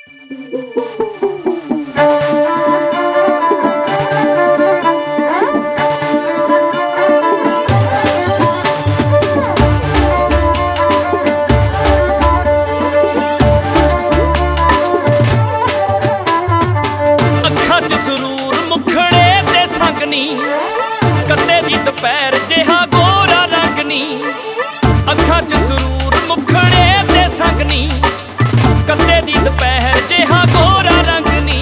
कदे दी दोपहर जिहा गोरा रंग नी, अखां च सुरूर मुखड़े ते संग नी। कदे दी दोपहर जिहा गोरा रंग नी,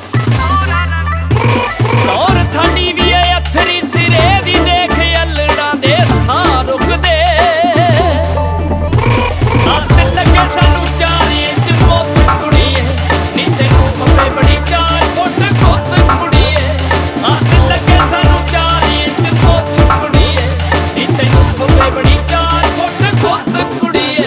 और साडी भी ऐ अथरी सिरे दी देख अल्लड़ां दे साह रुकदे। हत्थ लगे सानू 4 इंच मुੱਛ कुड़ीए, नी तैनूं खपे बड़ी 4 फुट गुੱਤ कुड़ीए। हत्थ लगे सानू 4 इंच मुੱਛ कुड़ीए, नी तैनूं खपे बड़ी 4 फुट गुੱਤ कुड़ीए।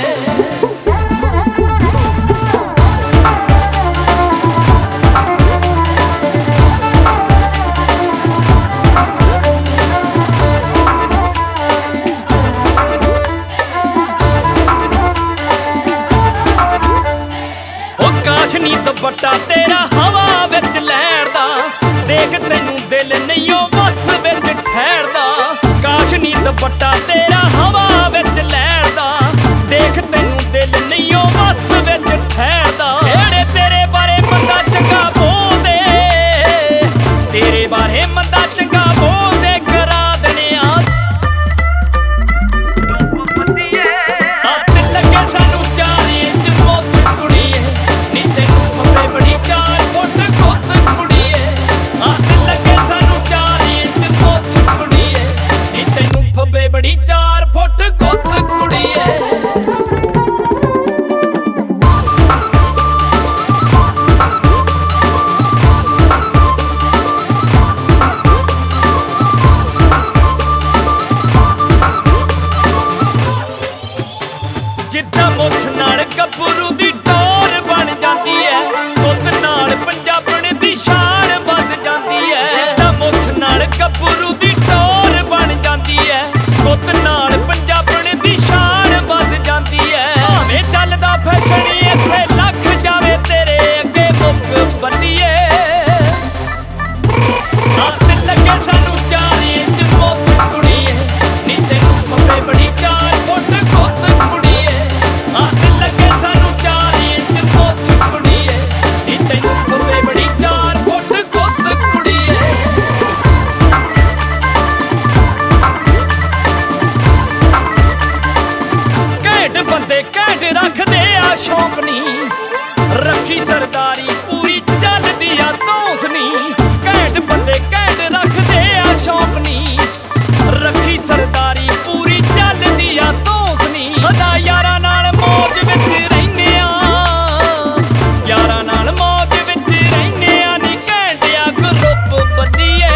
काशनी दुपट्टा तेरा हवा विच लैरदा, देख तैनूं दिल नहीं बस विच ठहरदा। काशनी दुपट्टा तेरा हवा विच लैरदा, देख तैनूं दिल नहीं बस विच ठहरदा। जेड़े तेरे बारे मंदा चंगा बोलदे, तेरे बारे मंदा चंगा बोलदे, करा देने हत्थ लगे सानू 4 इंच मुੱਛ कुड़ीए, नी तैनूं खपे बड़ी 4 फुट गुੱਤ कुड़ीए। हत्थ लगे सानू 4 इंच मुੱਛ कुड़ीए, नी तैनूं खपे बड़ी 4 फुट गुੱਤ कुड़ीए। जिद्दां मुੱਛ नाल ਗੱਭਰੂ दी टोर बन जाती है, गुੱਤ नाल पंजाबण दी शान वध जाती है। जिद्दां मुੱਛ नाल ਗੱਭਰੂ दी टोर बन जाती है, गुੱਤ नाल पंजाबण दी शान वध जाती है। भावें चलदा फैशन इत्थे लख जावे, तेरे अगे मुक बंदीए। हत्थ लगे सानू 4 इंच मुੱਛ कुड़ीए, नी तैनूं खपे बड़ी 4 फुट गुੱਤ कुड़ीए। हत्थ लगे सानू 4 इंच मुੱਛ कुड़ीए, नी तैनूं खपे बड़ी 4 फुट गुੱਤ कुड़ीए। घैंट बंदे घैंट रखदे आ शौक नी, रखी सरदारी पूरी चलदी आ धौंसनी। घैंट बंदे घैंट रखदे आ शौक नी, रखी सरदारी पूरी चलदी आ धौंसनी। सदा यारां नाल मौज विच रहिंदे आ, यारां नाल मौज विच रहिंदे आ, नी घैंटिया ग्रुप बल्लीए।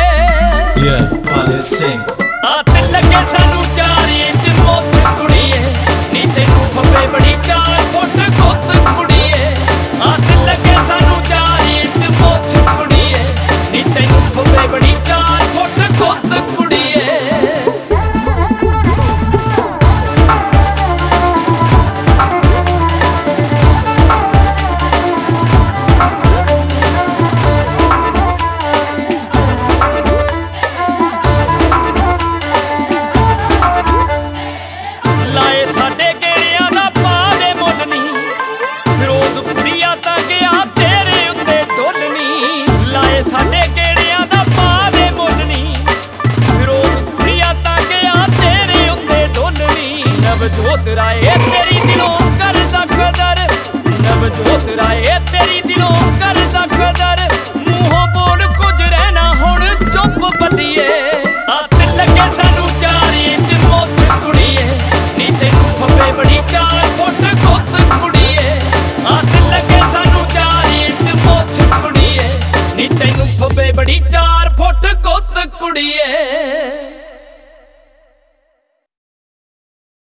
हत्थ लगे सानू 4 इंच मुੱਛ कुड़ीए, नी तैनूं खपे बड़ी 4 फुट गुੱਤ कुड़ीए। हत्थ लगे सानू 4 इंच मुੱਛ कुड़ीए, नी तैनूं खपे बड़ी 4 फुट गुੱਤ कुड़ीए। लाए साडे गेड़ियां दा पा दे मुੱਲ नी, फिरोजपुरिया तां गया तेरे उत्ते ढोलनी। लाए साडे गेड़ियां दा पा दे मुੱਲ नी, फिरोजपुरिया तां गया तेरे उत्ते ढोलनी। नवजोत राय